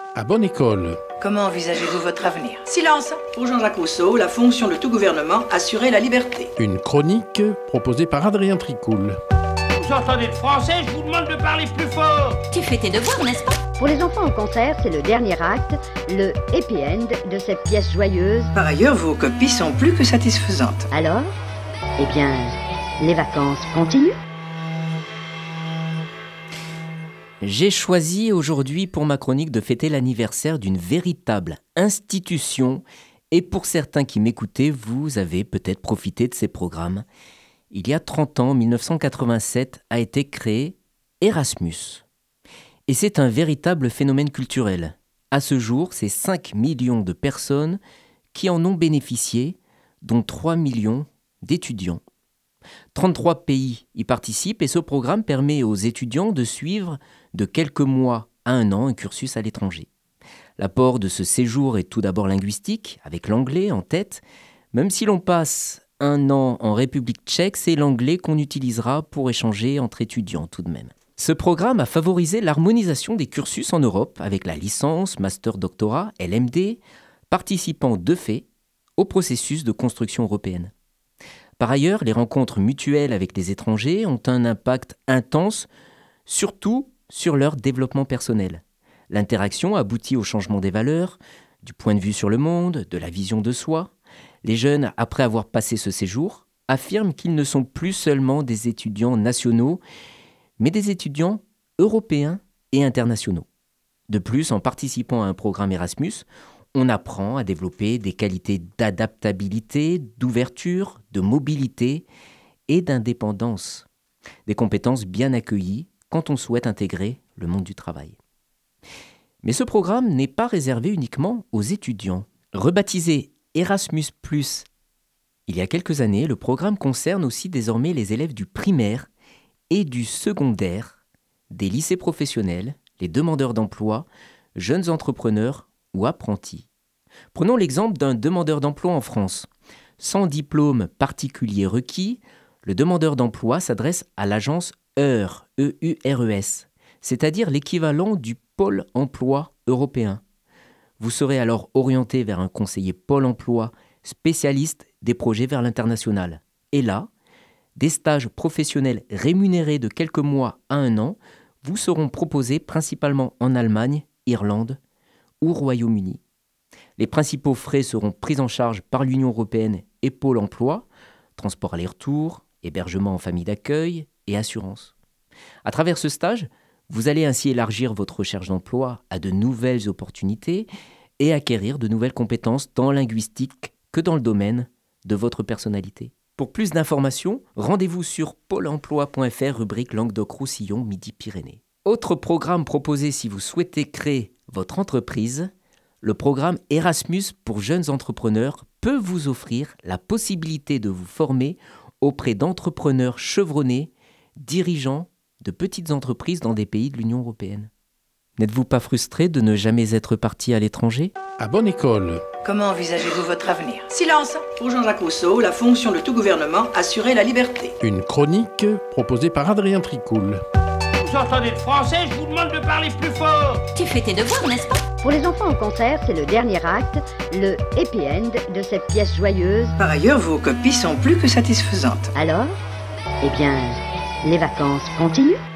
À bonne école. Comment envisagez-vous votre avenir? Silence! Pour Jean-Jacques Rousseau, la fonction de tout gouvernement, assurer la liberté. Une chronique proposée par Adrien Tricoul. Vous entendez le français? Je vous demande de parler plus fort. Tu fais tes devoirs, n'est-ce pas? Pour les enfants au contraire, c'est le dernier acte, le happy end de cette pièce joyeuse. Par ailleurs, vos copies sont plus que satisfaisantes. Alors, eh bien, les vacances continuent. J'ai choisi aujourd'hui pour ma chronique de fêter l'anniversaire d'une véritable institution et pour certains qui m'écoutaient, vous avez peut-être profité de ces programmes. Il y a 30 ans, 1987, a été créé Erasmus. Et c'est un véritable phénomène culturel. À ce jour, c'est 5 millions de personnes qui en ont bénéficié, dont 3 millions d'étudiants. 33 pays y participent et ce programme permet aux étudiants de suivre de quelques mois à un an un cursus à l'étranger. L'apport de ce séjour est tout d'abord linguistique, avec l'anglais en tête. Même si l'on passe un an en République tchèque, c'est l'anglais qu'on utilisera pour échanger entre étudiants tout de même. Ce programme a favorisé l'harmonisation des cursus en Europe avec la licence, master, doctorat, LMD, participant de fait au processus de construction européenne. Par ailleurs, les rencontres mutuelles avec les étrangers ont un impact intense, surtout sur leur développement personnel. L'interaction aboutit au changement des valeurs, du point de vue sur le monde, de la vision de soi. Les jeunes, après avoir passé ce séjour, affirment qu'ils ne sont plus seulement des étudiants nationaux, mais des étudiants européens et internationaux. De plus, en participant à un programme Erasmus, on apprend à développer des qualités d'adaptabilité, d'ouverture, de mobilité et d'indépendance. Des compétences bien accueillies quand on souhaite intégrer le monde du travail. Mais ce programme n'est pas réservé uniquement aux étudiants. Rebaptisé Erasmus+, il y a quelques années, le programme concerne aussi désormais les élèves du primaire et du secondaire, des lycées professionnels, les demandeurs d'emploi, jeunes entrepreneurs ou apprentis. Prenons l'exemple d'un demandeur d'emploi en France. Sans diplôme particulier requis, le demandeur d'emploi s'adresse à l'agence EURES, E-U-R-E-S, c'est-à-dire l'équivalent du Pôle emploi européen. Vous serez alors orienté vers un conseiller Pôle emploi spécialiste des projets vers l'international. Et là, des stages professionnels rémunérés de quelques mois à un an vous seront proposés principalement en Allemagne, Irlande ou Royaume-Uni. Les principaux frais seront pris en charge par l'Union européenne et Pôle emploi, transport aller-retour, hébergement en famille d'accueil et assurance. À travers ce stage, vous allez ainsi élargir votre recherche d'emploi à de nouvelles opportunités et acquérir de nouvelles compétences tant linguistiques que dans le domaine de votre personnalité. Pour plus d'informations, rendez-vous sur pôle-emploi.fr, rubrique Languedoc-Roussillon, Midi-Pyrénées. Autre programme proposé si vous souhaitez créer votre entreprise, le programme Erasmus pour jeunes entrepreneurs peut vous offrir la possibilité de vous former auprès d'entrepreneurs chevronnés, dirigeants de petites entreprises dans des pays de l'Union européenne. N'êtes-vous pas frustré de ne jamais être parti à l'étranger ? À bonne école. Comment envisagez-vous votre avenir? Silence! Pour Jean-Jacques Rousseau, la fonction de tout gouvernement, assurer la liberté. Une chronique proposée par Adrien Tricoul. Vous entendez le français? Je vous demande de parler plus fort. Tu fais tes devoirs, n'est-ce pas? Pour les enfants au contraire, c'est le dernier acte, le happy end de cette pièce joyeuse. Par ailleurs, vos copies sont plus que satisfaisantes. Alors, eh bien, les vacances continuent.